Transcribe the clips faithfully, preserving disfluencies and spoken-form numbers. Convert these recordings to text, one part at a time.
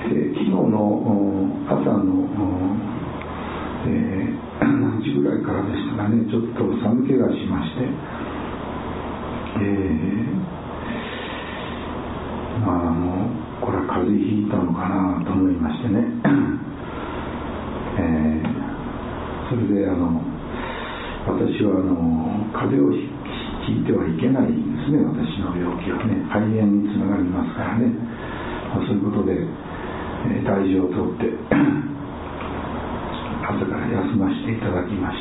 えー、昨日の朝の、えー、何時ぐらいからでしたかね、ちょっと寒気がしまして、えー、まああのこれは風邪ひいたのかなと思いましてね、えー、それであの私はあの風邪をひいてはいけないんですね。私の病気はね、肺炎につながりますからね、まあ、そういうことで、えー、大事をとって朝から休ませていただきまして、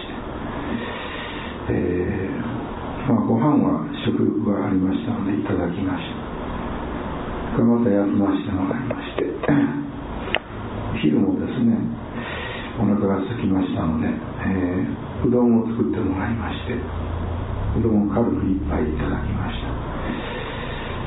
えーまあ、ご飯は食欲がありましたのでいただきました。また休ませてもらいまして、昼もですねお腹が空きましたので、えー、うどんを作ってもらいまして、うどんを軽く一杯いただきました。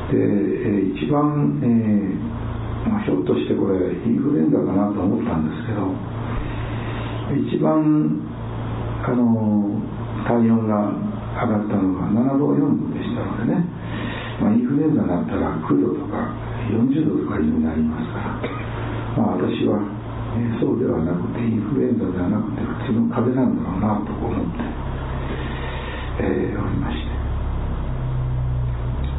で、えー、一番、えーまあ、ひょっとしてこれインフルエンザかなと思ったんですけど、一番あの体温が上がったのがななどよんぶでしたのでね、まあ、インフルエンザになったらきゅうどとかよんじゅうどとかになりますから、まあ、私は、えー、そうではなくてインフルエンザではなくて普通の風邪なんだろうなと思って、えー、おりまして、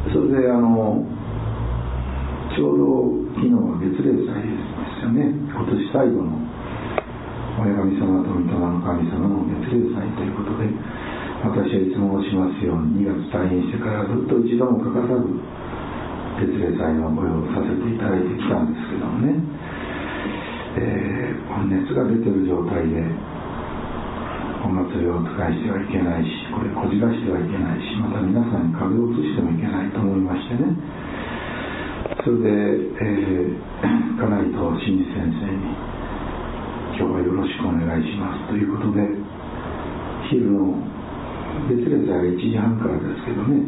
それであのちょうど昨日は月例祭ですよね。今年最後の親神様と御霊の神様の月例祭ということで、私はいつも申しますようににがつ退院してからずっと一度も欠かさず月例祭のご用をさせていただいてきたんですけどもね、えー、熱が出てる状態でお祭りをお使いしてはいけないし、これこじらしてはいけないし、また皆さんに風邪をうつしてもいけないと思いましてね、それで、えー、家内と新司先生に今日はよろしくお願いしますということで、昼の月例祭がいちじはんからですけどね、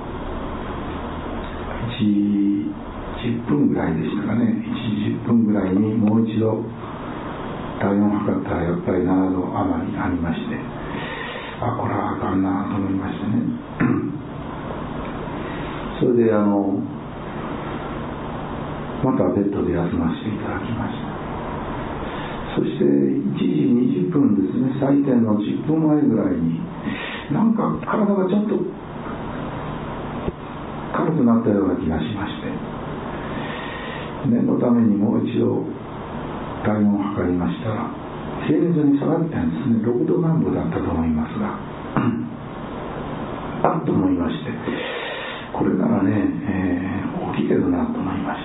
いちじじゅっぷんぐらいでしたかね、いちじじゅっぷんぐらいにもう一度体温を測ったらやっぱりななど余りありまして、あ、これはあかんなと思いましてねそれであのまたベッドで休ませていただきました。そしていちじにじゅっぷんですね、祭典のじゅっぷんまえぐらいになんか体がちょっと軽くなったような気がしまして、念のためにもう一度体温を測りましたら平熱に下がったんですね。ろくどなんぼだったと思いますがあっと思いまして、これならね、えー、起きてるなと思いまして、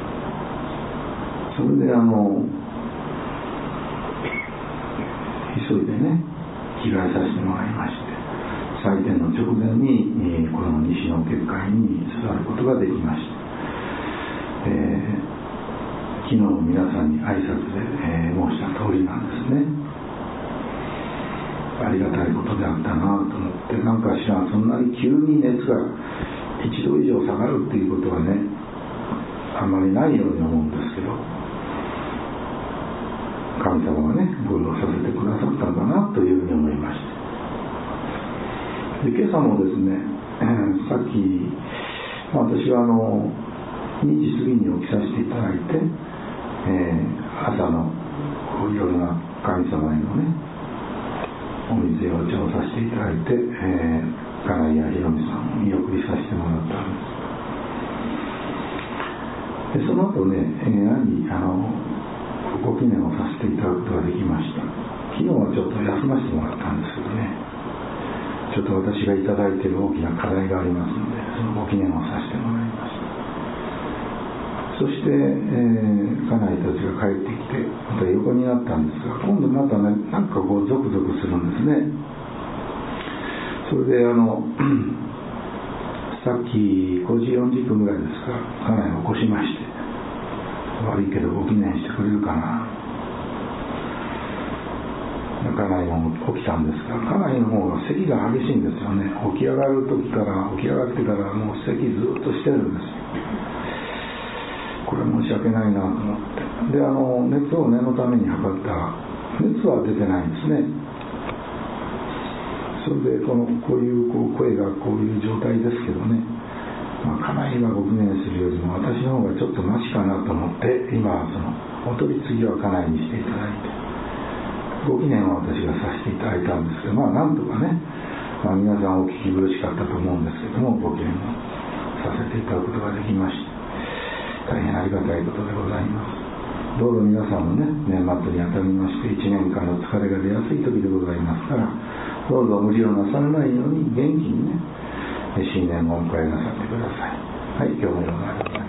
それであの急いでね着替えさせてもらいまして、祭典の直前に、えー、この西の結界に座ることができました。えー、昨日皆さんに挨拶で、えー、申した通りなんですね。ありがたいことであったなと思って、なんかしらそんなに急に熱がいちど以上下がるっていうことはねあんまりないように思うんですけど、神様がねご用させてくださったんだなというふうに思いました。で、今朝もですね、えー、さっき、まあ、私はあのにじ過ぎに起きさせていただいて、えー、朝のいろいろな神様へのねお水やお茶をさせていただいて、えー、家内やひろみさんを見送りさせてもらったんです。でその後ね、えー、兄あのご記念をさせていただくことができました。昨日はちょっと休ませてもらったんですけどね、ちょっと私がいただいている大きな課題がありますので、そのご記念をさせてもらいました。そして、えー、家内たちが帰ってきてまた横になったんですが、今度またねなんかこうゾクゾクするんですね。それであのさっきごじよんじゅっぷんぐらいですか、家内を起こしまして、悪いけどご記念してくれるかな。家内も起きたんですが、家内の方が咳が激しいんですよね。起き上がる時から起き上がってからもう咳ずっとしてるんですよ。これ申し訳ないなと思って、であの熱を念のために測ったら熱は出てないんですね。それでこのこういう、こう声がこういう状態ですけどね、 まあ、家内がご記念するよりも私の方がちょっとマシかなと思って、今はそのお取り次ぎは家内にしていただいて、ご記念は私がさせていただいたんですけど、まあなんとかね、まあ、皆さんお聞き苦しかったと思うんですけども、ご記念をさせていただくことができまして、大変ありがたいことでございます。どうぞ皆さんもね、年末にあたりましていちねんかんの疲れが出やすい時でございますから、どうぞ無理をなさらないように元気にね、新年をお迎えなさってください。はい、今日のようなありがとうございます。